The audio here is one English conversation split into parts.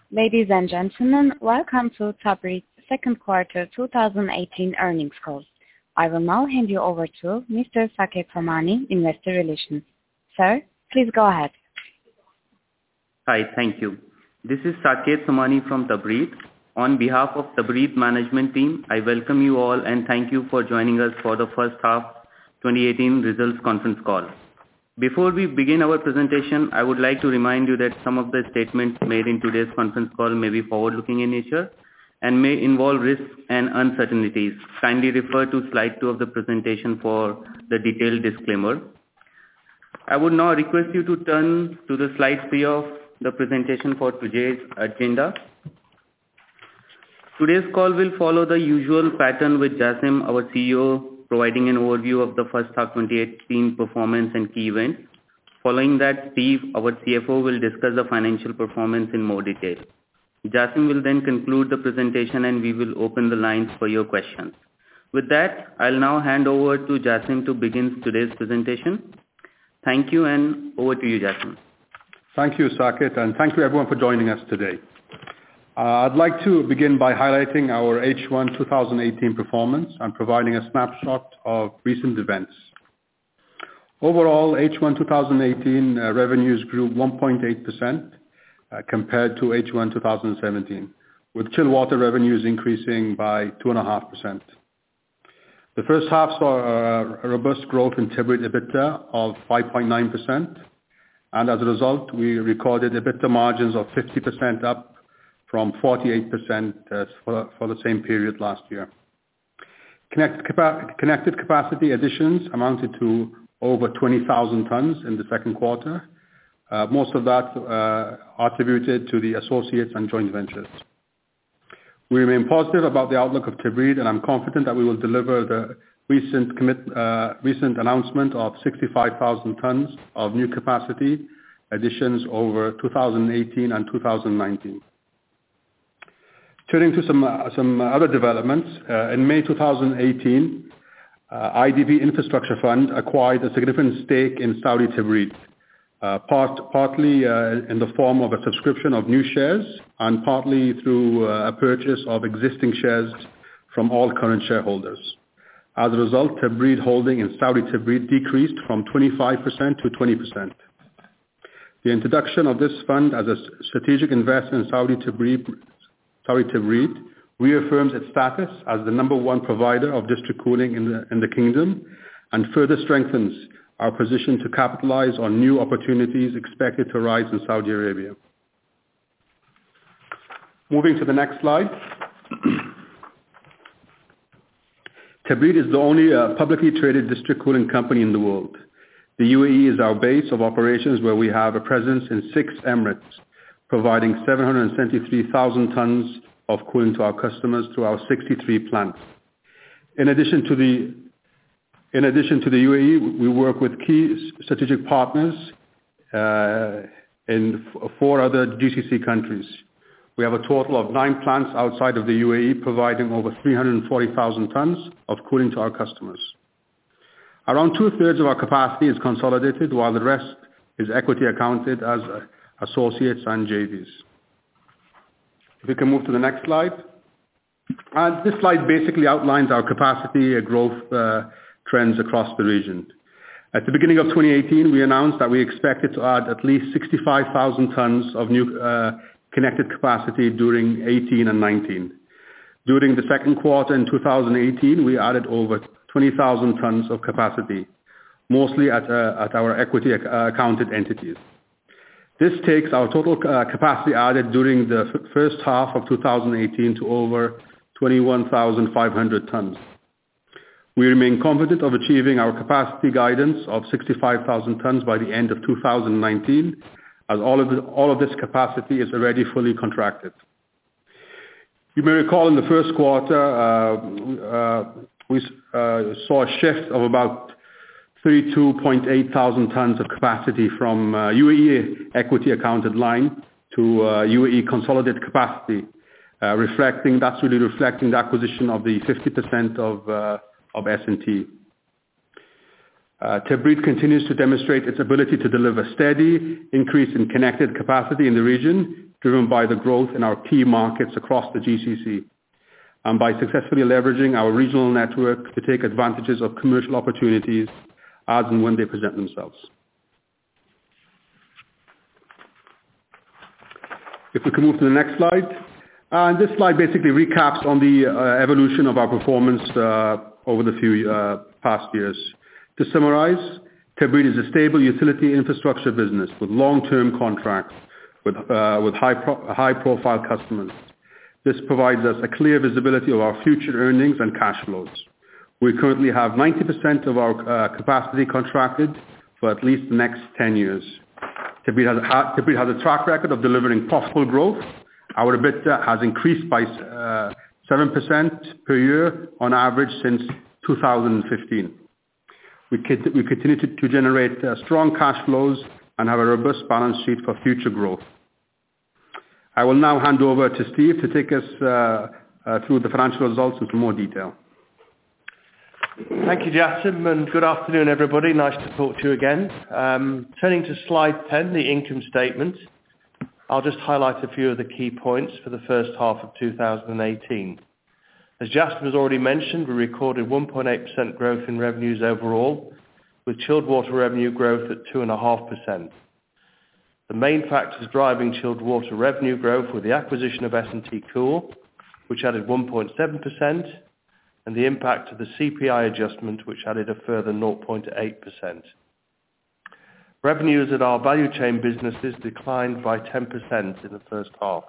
Ladies and gentlemen, welcome to Tabreed second quarter 2018 earnings call. I will now hand you over to Mr. Saket Somani, Investor Relations. Sir, please go ahead. Hi, thank you. This is Saket Somani from Tabreed. On behalf of Tabreed management team, I welcome you all and thank you for joining us for the first half 2018 results conference call. Before we begin our presentation, I would like to remind you that some of the statements made in today's conference call may be forward-looking in nature and may involve risks and uncertainties. Kindly refer to slide 2 of the presentation for the detailed disclaimer. I would now request you to turn to the slide 3 of the presentation for today's agenda. Today's call will follow the usual pattern with Jassim, our CEO, providing an overview of the first half 2018 performance and key events. Following that, Steve, our CFO, will discuss the financial performance in more detail. Jassim will then conclude the presentation and we will open the lines for your questions. With that, I'll now hand over to Jassim to begin today's presentation. Thank you and over to you, Jassim. Thank you, Saket, and thank you everyone for joining us today. I'd like to begin by highlighting our H1 2018 performance and providing a snapshot of recent events. Overall, H1 2018 revenues grew 1.8% compared to H1 2017, with chill water revenues increasing by 2.5%. The first half saw a robust growth in Tabreed EBITDA of 5.9%, and as a result, we recorded EBITDA margins of 50% up from 48% for the same period last year. Connected capacity additions amounted to over 20,000 tons in the second quarter. Most of that attributed to the associates and joint ventures. We remain positive about the outlook of Tabreed, and I'm confident that we will deliver the recent announcement of 65,000 tons of new capacity additions over 2018 and 2019. Turning to some other developments, in May 2018, IDB Infrastructure Fund acquired a significant stake in Saudi Tabreed, partly in the form of a subscription of new shares and partly through a purchase of existing shares from all current shareholders. As a result, Tabreed holding in Saudi Tabreed decreased from 25% to 20%. The introduction of this fund as a strategic investment in Saudi Tabreed reaffirms its status as the number one provider of district cooling in the kingdom and further strengthens our position to capitalize on new opportunities expected to arise in Saudi Arabia. Moving to the next slide. Tabreed is the only publicly traded district cooling company in the world. The UAE is our base of operations where we have a presence in 6 emirates, providing 773,000 tons of cooling to our customers through our 63 plants. In addition to the UAE, we work with key strategic partners in 4 other GCC countries. We have a total of 9 plants outside of the UAE, providing over 340,000 tons of cooling to our customers. Around 2/3 of our capacity is consolidated, while the rest is equity accounted as associates and JVs. If we can move to the next slide. This slide basically outlines our capacity growth trends across the region. At the beginning of 2018, we announced that we expected to add at least 65,000 tons of new connected capacity during 18 and 19. During the second quarter in 2018, we added over 20,000 tons of capacity, mostly at our equity accounted entities. This takes our total capacity added during the first half of 2018 to over 21,500 tons. We remain confident of achieving our capacity guidance of 65,000 tons by the end of 2019, as all of this capacity is already fully contracted. You may recall in the first quarter, we saw a shift of about 32.8 thousand tons of capacity from UAE equity accounted line to UAE consolidated capacity, that's really reflecting the acquisition of the 50% of S&T. Tabreed continues to demonstrate its ability to deliver steady increase in connected capacity in the region, driven by the growth in our key markets across the GCC, and by successfully leveraging our regional network to take advantages of commercial opportunities as and when they present themselves. If we can move to the next slide. This slide basically recaps on the evolution of our performance over the few past years. To summarize, Tabreed is a stable utility infrastructure business with long-term contracts with high-profile customers. This provides us a clear visibility of our future earnings and cash flows. We currently have 90% of our capacity contracted for at least the next 10 years. Tabreed has a track record of delivering profitable growth. Our EBITDA has increased by 7% per year on average since 2015. We continue to generate strong cash flows and have a robust balance sheet for future growth. I will now hand over to Steve to take us through the financial results in some more detail. Thank you, Jassim, and good afternoon, everybody. Nice to talk to you again. Turning to slide 10, the income statement. I'll just highlight a few of the key points for the first half of 2018. As Jassim has already mentioned, we recorded 1.8% growth in revenues overall, with chilled water revenue growth at 2.5%. The main factors driving chilled water revenue growth were the acquisition of S&T Cool, which added 1.7%, and the impact of the CPI adjustment, which added a further 0.8%. Revenues at our value chain businesses declined by 10% in the first half.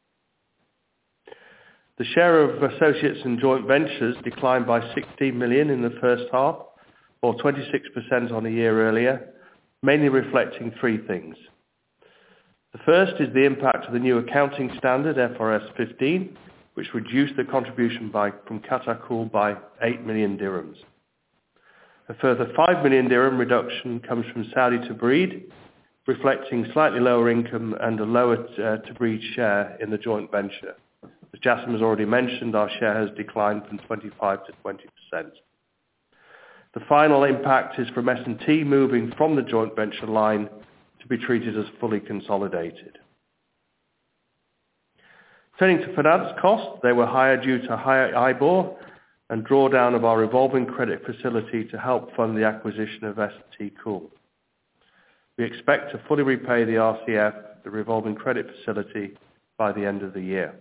The share of associates and joint ventures declined by 16 million in the first half, or 26% on a year earlier, mainly reflecting three things. The first is the impact of the new accounting standard, FRS 15, which reduced the contribution from Qatar Cool by 8 million dirhams. A further 5 million dirham reduction comes from Saudi Tabreed, reflecting slightly lower income and a lower Tabreed share in the joint venture. As Jassim has already mentioned, our share has declined from 25 to 20%. The final impact is from S&T moving from the joint venture line to be treated as fully consolidated. Turning to finance costs, they were higher due to higher IBOR and drawdown of our revolving credit facility to help fund the acquisition of S&T Cool. We expect to fully repay the RCF, the revolving credit facility, by the end of the year.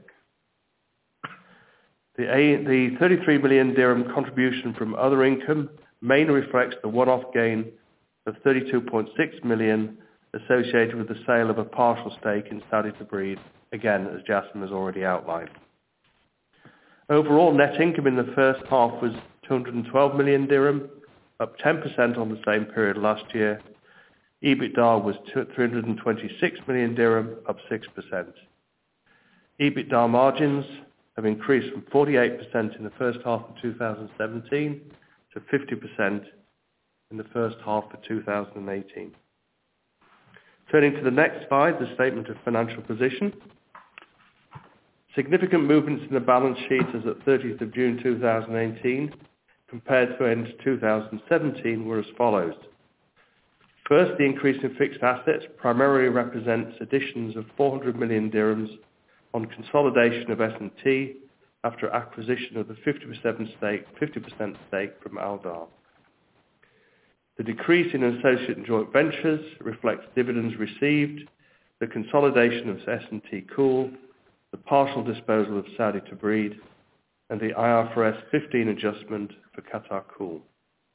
The 33 million dirham contribution from other income mainly reflects the one-off gain of 32.6 million associated with the sale of a partial stake in Saudi Tabreed, again, as Jassim has already outlined. Overall, net income in the first half was 212 million dirham, up 10% on the same period last year. EBITDA was 326 million dirham, up 6%. EBITDA margins have increased from 48% in the first half of 2017 to 50% in the first half of 2018. Turning to the next slide, the statement of financial position. Significant movements in the balance sheet as at 30th of June 2018 compared to end 2017 were as follows. First, the increase in fixed assets primarily represents additions of 400 million dirhams on consolidation of S&T after acquisition of the 50% stake from Aldar. The decrease in associate and joint ventures reflects dividends received, the consolidation of S&T Cool, the partial disposal of Saudi Tabreed, and the IFRS 15 adjustment for Qatar Cool.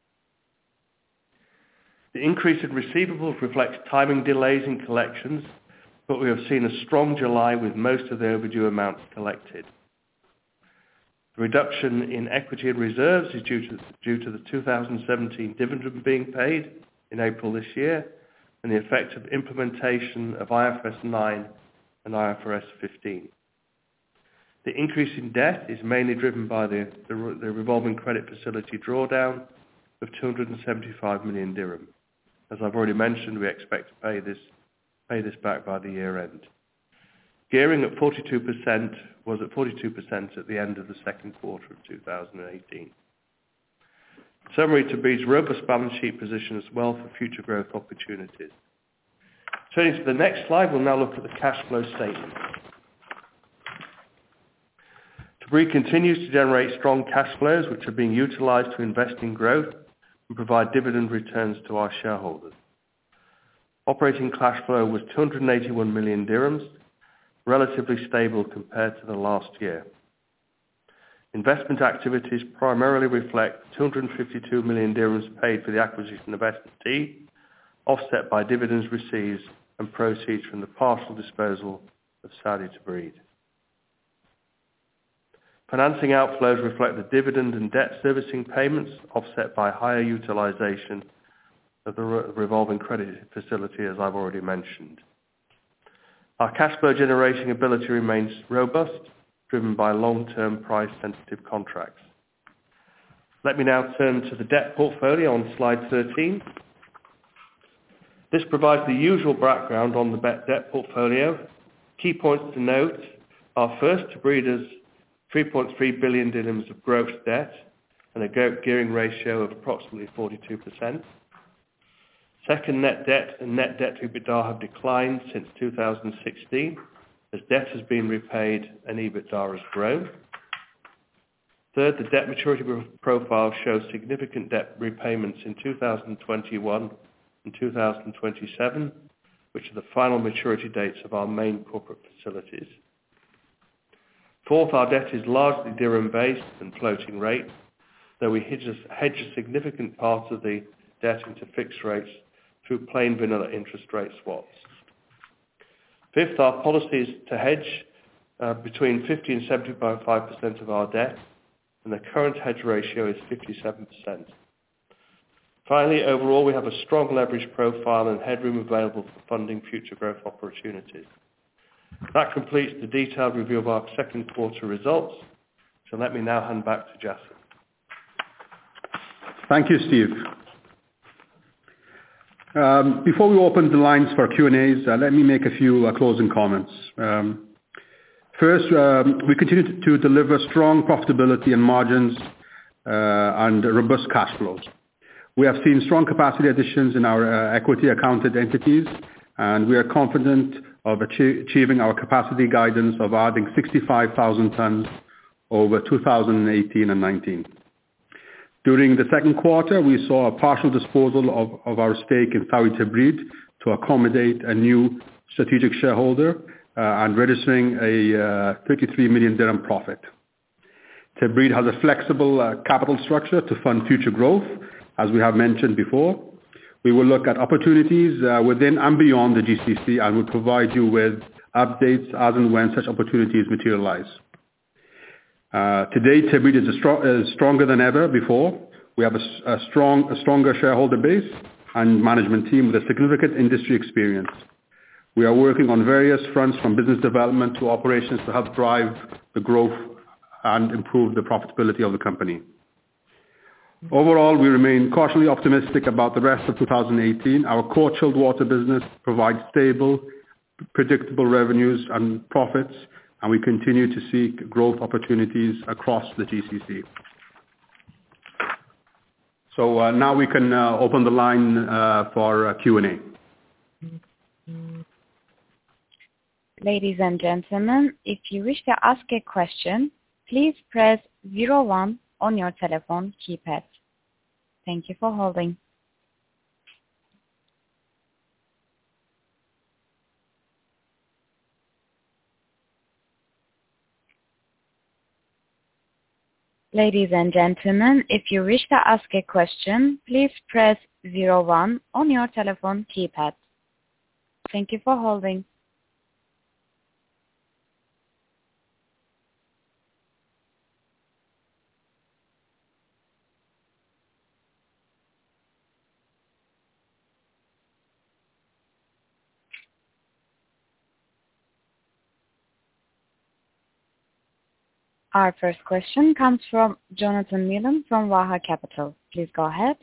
The increase in receivables reflects timing delays in collections, but we have seen a strong July with most of the overdue amounts collected. The reduction in equity and reserves is due to the 2017 dividend being paid in April this year and the effect of implementation of IFRS 9 and IFRS 15. The increase in debt is mainly driven by the revolving credit facility drawdown of 275 million dirham. As I've already mentioned, we expect to pay this back by the year end. Gearing at 42% was at 42% at the end of the second quarter of 2018. Summary, Tabreed's robust balance sheet position as well for future growth opportunities. Turning to the next slide, we'll now look at the cash flow statement. Tabreed continues to generate strong cash flows, which are being utilized to invest in growth and provide dividend returns to our shareholders. Operating cash flow was 281 million dirhams, relatively stable compared to the last year. Investment activities primarily reflect 252 million dirhams paid for the acquisition of S&T, offset by dividends received and proceeds from the partial disposal of Saudi Tabreed. Financing outflows reflect the dividend and debt servicing payments, offset by higher utilization of the revolving credit facility, as I've already mentioned. Our cash flow generating ability remains robust, driven by long-term price-sensitive contracts. Let me now turn to the debt portfolio on slide 13. This provides the usual background on the debt portfolio. Key points to note are first, Tabreed has 3.3 billion dirhams of gross debt and a gearing ratio of approximately 42%. Second, net debt and net debt to EBITDA have declined since 2016 as debt has been repaid and EBITDA has grown. Third, the debt maturity profile shows significant debt repayments in 2021 and 2027, which are the final maturity dates of our main corporate facilities. Fourth, our debt is largely dirham-based and floating rate, though we hedge a significant part of the debt into fixed rates through plain vanilla interest rate swaps. Fifth, our policy is to hedge between 50 and 75% of our debt, and the current hedge ratio is 57%. Finally, overall, we have a strong leverage profile and headroom available for funding future growth opportunities. That completes the detailed review of our second quarter results. So let me now hand back to Jasser. Thank you, Steve. Before we open the lines for Q&As, let me make a few closing comments. First, we continue to deliver strong profitability and margins and robust cash flows. We have seen strong capacity additions in our equity accounted entities, and we are confident of achieving our capacity guidance of adding 65,000 tons over 2018 and 19. During the second quarter, we saw a partial disposal of our stake in Saudi Tabreed to accommodate a new strategic shareholder and registering a 33 million dirham profit. Tabreed has a flexible capital structure to fund future growth, as we have mentioned before. We will look at opportunities within and beyond the GCC and will provide you with updates as and when such opportunities materialize. Today, Tabreed is stronger than ever before. We have a stronger shareholder base and management team with a significant industry experience. We are working on various fronts, from business development to operations, to help drive the growth and improve the profitability of the company. Overall, we remain cautiously optimistic about the rest of 2018. Our core chilled water business provides stable, predictable revenues and profits, and we continue to seek growth opportunities across the GCC. So now we can open the line for Q&A. Ladies and gentlemen, if you wish to ask a question, please press 01 on your telephone keypad. Thank you for holding. Ladies and gentlemen, if you wish to ask a question, please press 01 on your telephone keypad. Thank you for holding. Our first question comes from Jonathan Milam from Waha Capital. Please go ahead.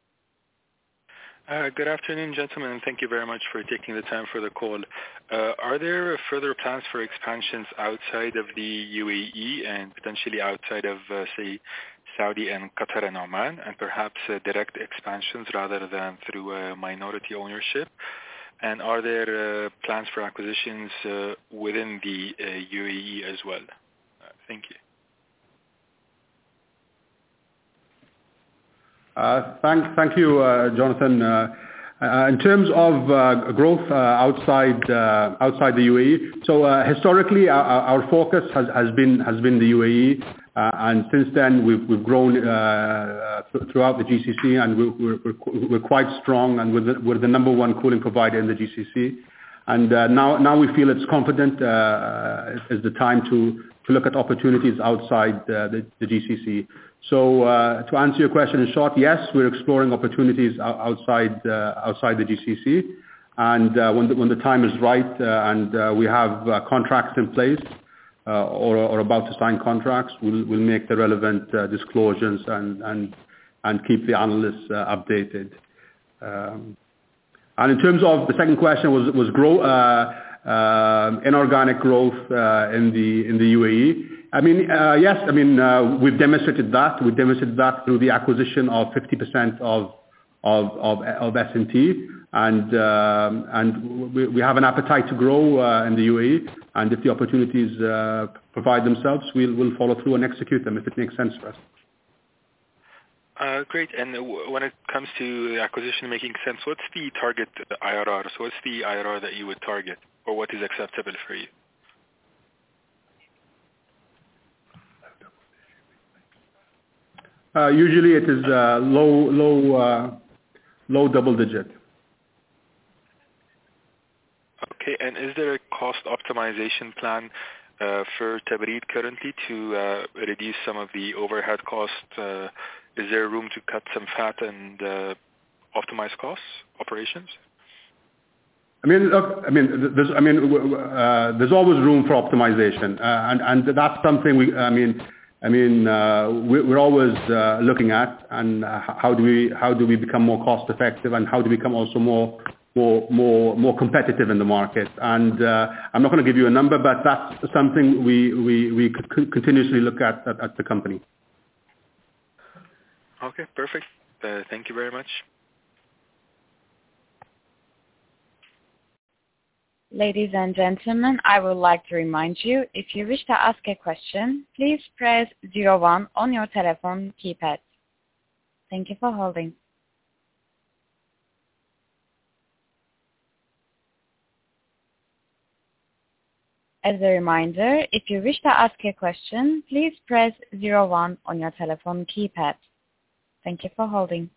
Good afternoon, gentlemen, and thank you very much for taking the time for the call. Are there further plans for expansions outside of the UAE and potentially outside of, say, Saudi and Qatar and Oman, and perhaps direct expansions rather than through minority ownership? And are there plans for acquisitions within the UAE as well? Thank you. Thank you, Jonathan. In terms of growth outside the UAE, so historically our focus has been the UAE, and since then we've grown throughout the GCC, and we're quite strong, and we're the number one cooling provider in the GCC. And now we feel it's confident is the time to look at opportunities outside the GCC. So to answer your question in short, yes, we're exploring opportunities outside the GCC, and when the time is right and we have contracts in place or about to sign contracts, we'll make the relevant disclosures and keep the analysts updated. And in terms of the second question was inorganic growth in the UAE. I mean, yes, I mean, we've demonstrated that. We demonstrated that through the acquisition of 50% of S&T, and we have an appetite to grow in the UAE, and if the opportunities provide themselves, we'll follow through and execute them if it makes sense for us. Great. And when it comes to acquisition making sense, what's the target IRR? So what's the IRR that you would target, or what is acceptable for you? Usually it is low double digit. Okay, and is there a cost optimization plan for Tabreed currently to reduce some of the overhead costs? Is there room to cut some fat and optimize costs, operations? I mean, look, there's always room for optimization, and that's something we're always looking at, and how do we become more cost effective, and how do we become also more competitive in the market. And I'm not going to give you a number, but that's something we could continuously look at the company. Okay, perfect. Thank you very much. Ladies and gentlemen, I would like to remind you, if you wish to ask a question, please press 01 on your telephone keypad. Thank you for holding. As a reminder, if you wish to ask a question, please press 01 on your telephone keypad. Thank you for holding.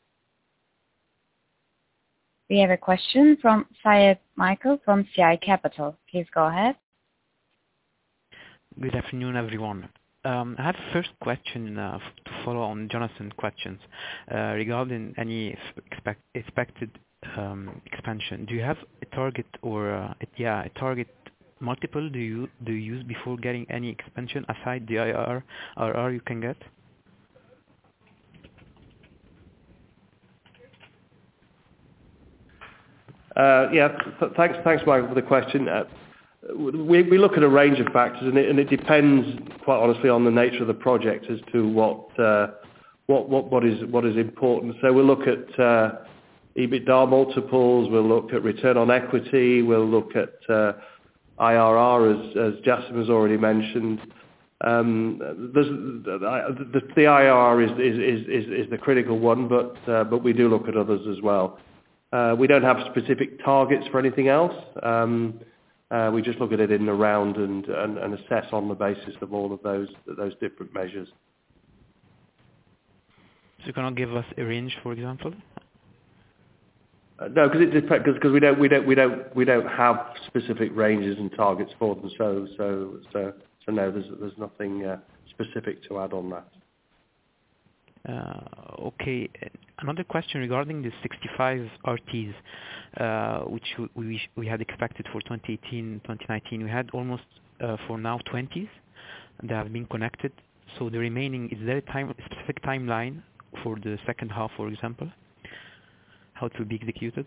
We have a question from Syed Michael from CI Capital. Please go ahead. Good afternoon, everyone. I have a first question to follow on Jonathan's questions regarding any expected expansion. Do you have a target or a target multiple do you use before getting any expansion aside the IRR you can get? Thanks, Michael, for the question. We look at a range of factors, and it depends, quite honestly, on the nature of the project as to what is important. So we'll look at EBITDA multiples, we'll look at return on equity, we'll look at IRR, as Jassim has already mentioned. The IRR is the critical one, but we do look at others as well. We don't have specific targets for anything else. We just look at it in the round and assess on the basis of all of those different measures. So you cannot give us a range, for example? No, because it depends. Because we don't have specific ranges and targets for them. So no, there's nothing specific to add on that. Okay. Another question regarding the 65 RTs, which we had expected for 2018, 2019. We had almost for now 20s that have been connected. So the remaining, is there a specific timeline for the second half, for example? How it will be executed?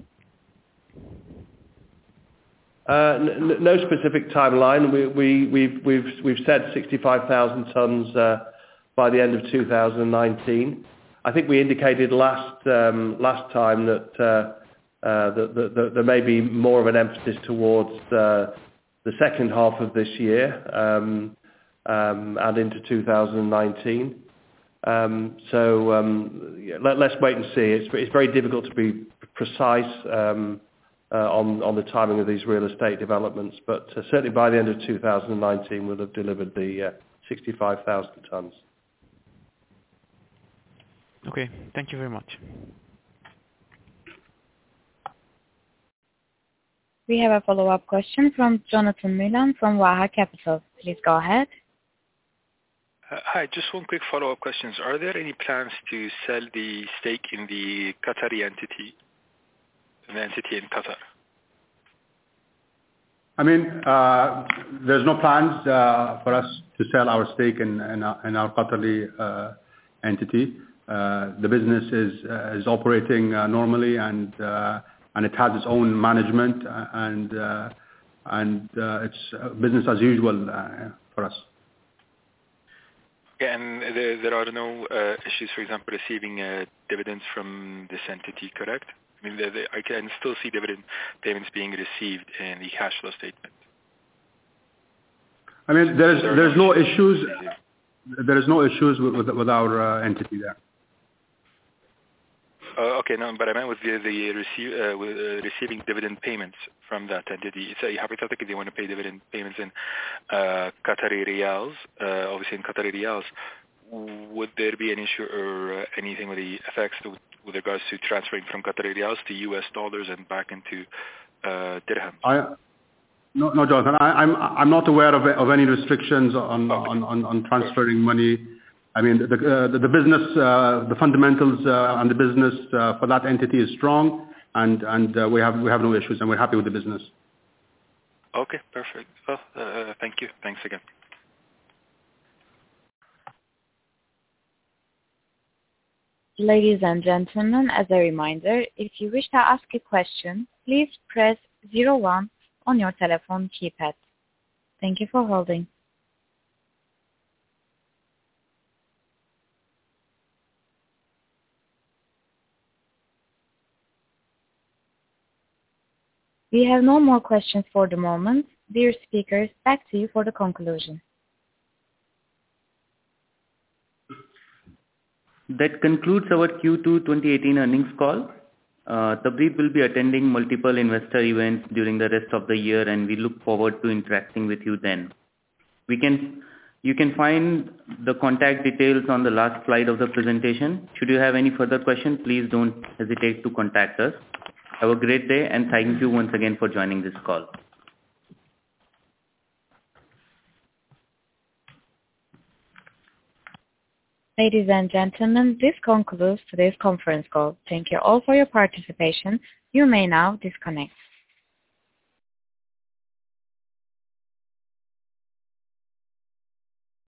No specific timeline. We've said 65,000 tons by the end of 2019. I think we indicated last time that there may be more of an emphasis towards the second half of this year and into 2019. Let's wait and see. It's very difficult to be precise on the timing of these real estate developments, but certainly by the end of 2019 we'll have delivered the 65,000 tons. Okay, thank you very much. We have a follow-up question from Jonathan Milan from Waha Capital. Please go ahead. Hi, just one quick follow-up question. Are there any plans to sell the stake in the Qatari entity, an entity in Qatar? I mean, there's no plans for us to sell our stake in our Qatari entity. The business is operating normally, and it has its own management, and it's business as usual for us. Okay, and there are no issues, for example, receiving dividends from this entity, correct? I mean, I can still see dividend payments being received in the cash flow statement. I mean, there's no issues. There is no issues with our entity there. Okay, no, but I meant with receiving dividend payments from that entity. It's hypothetically they want to pay dividend payments in Qatari riyals, obviously in Qatari riyals. Would there be an issue or anything with the effects with regards to transferring from Qatari riyals to US dollars and back into dirham? No, Jonathan. I'm not aware of any restrictions on transferring money. I mean, the business, the fundamentals and the business for that entity is strong, and we have no issues, and we're happy with the business. Okay, perfect. Well, thank you. Thanks again. Ladies and gentlemen, as a reminder, if you wish to ask a question, please press 01 on your telephone keypad. Thank you for holding. We have no more questions for the moment. Dear speakers, back to you for the conclusion. That concludes our Q2 2018 earnings call. Tabreed will be attending multiple investor events during the rest of the year, and we look forward to interacting with you then. You can find the contact details on the last slide of the presentation. Should you have any further questions, please don't hesitate to contact us. Have a great day, and thank you once again for joining this call. Ladies and gentlemen, this concludes today's conference call. Thank you all for your participation. You may now disconnect.